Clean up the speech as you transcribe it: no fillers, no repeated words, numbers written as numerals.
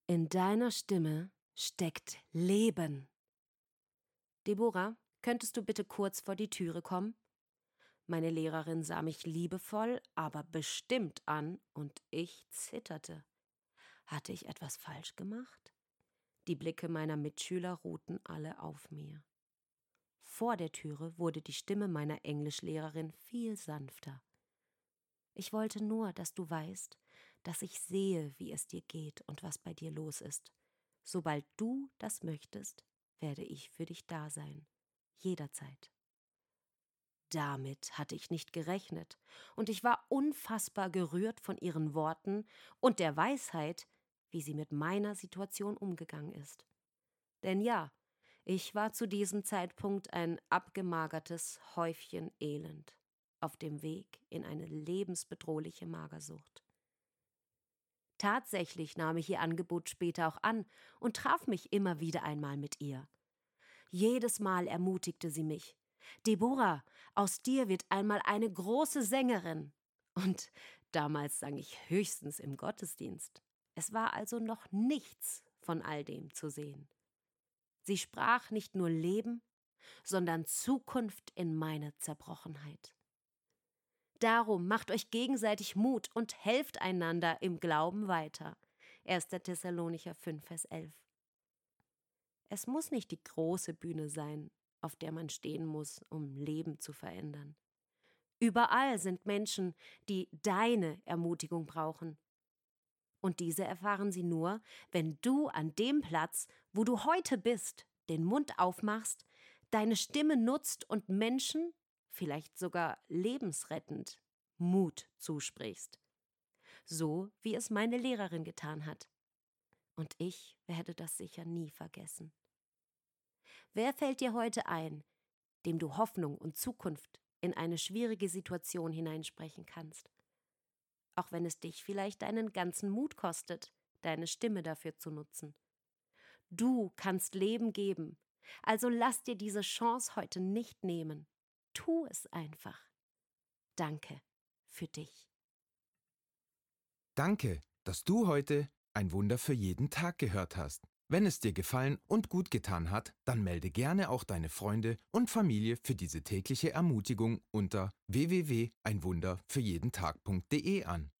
In deiner Stimme steckt Leben. Deborah, könntest du bitte kurz vor die Türe kommen? Meine Lehrerin sah mich liebevoll, aber bestimmt an und ich zitterte. Hatte ich etwas falsch gemacht? Die Blicke meiner Mitschüler ruhten alle auf mir. Vor der Türe wurde die Stimme meiner Englischlehrerin viel sanfter. Ich wollte nur, dass du weißt, dass ich sehe, wie es dir geht und was bei dir los ist. Sobald du das möchtest, werde ich für dich da sein. Jederzeit. Damit hatte ich nicht gerechnet, und ich war unfassbar gerührt von ihren Worten und der Weisheit, wie sie mit meiner Situation umgegangen ist. Denn ja, ich war zu diesem Zeitpunkt ein abgemagertes Häufchen Elend, auf dem Weg in eine lebensbedrohliche Magersucht. Tatsächlich nahm ich ihr Angebot später auch an und traf mich immer wieder einmal mit ihr. Jedes Mal ermutigte sie mich: Deborah, aus dir wird einmal eine große Sängerin. Und damals sang ich höchstens im Gottesdienst. Es war also noch nichts von all dem zu sehen. Sie sprach nicht nur Leben, sondern Zukunft in meine Zerbrochenheit. Darum macht euch gegenseitig Mut und helft einander im Glauben weiter. 1. Thessalonicher 5, Vers 11. Es muss nicht die große Bühne sein, auf der man stehen muss, um Leben zu verändern. Überall sind Menschen, die deine Ermutigung brauchen. Und diese erfahren sie nur, wenn du an dem Platz, wo du heute bist, den Mund aufmachst, deine Stimme nutzt und Menschen, vielleicht sogar lebensrettend, Mut zusprichst. So wie es meine Lehrerin getan hat. Und ich werde das sicher nie vergessen. Wer fällt dir heute ein, dem du Hoffnung und Zukunft in eine schwierige Situation hineinsprechen kannst? Auch wenn es dich vielleicht deinen ganzen Mut kostet, deine Stimme dafür zu nutzen. Du kannst Leben geben, also lass dir diese Chance heute nicht nehmen. Tu es einfach. Danke für dich. Danke, dass du heute ein Wunder für jeden Tag gehört hast. Wenn es dir gefallen und gut getan hat, dann melde gerne auch deine Freunde und Familie für diese tägliche Ermutigung unter www.einwunderfürjedentag.de an.